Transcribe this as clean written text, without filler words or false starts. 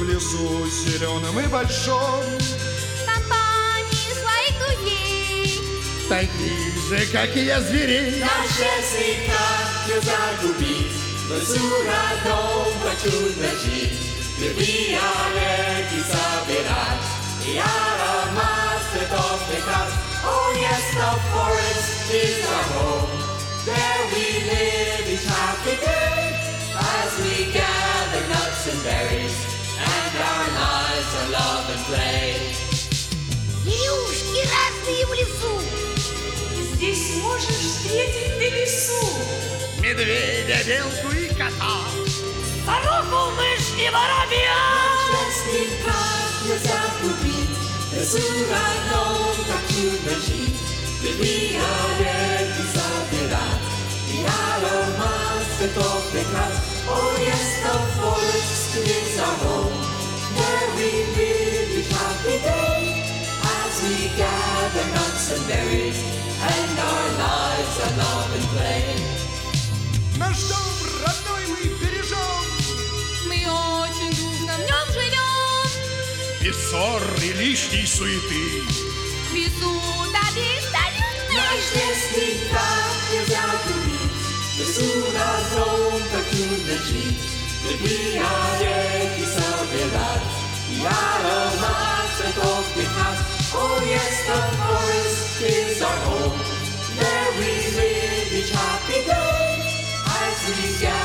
в лесу зеленом и большом. Компании своих друзей, Таких же, как и я, зверей. Наш честный так не загубить, в лесу родном почудно жить, где ягоды собирать и аромат цветов вдыхать. Oh yes, the forest is our home, there we live each happy day, as we gather nuts and berries, and our lives are love and play. зверюшки разные в лесу. Здесь можешь встретить ты лису, Медведя, белку и кота. сороку, мышь и воробья. Честный как не загубить, в лесу родном так чудно жить, где ягоды собирать и аромат цветов вдыхать. Oh yes, the forest is our home, there we live each happy day, as we gather nuts and berries, and our lives are love and play. Наш дом родной мы бережем. Мы очень дружно в нем живем. Без ссор и лишней суеты. В лесу добить Наш честный так не загубить, в лесу родном так чудно жить, где ягоды собирать и аромат цветов вдыхать. Oh yes, the forest is our home, there we live each happy day, as we gather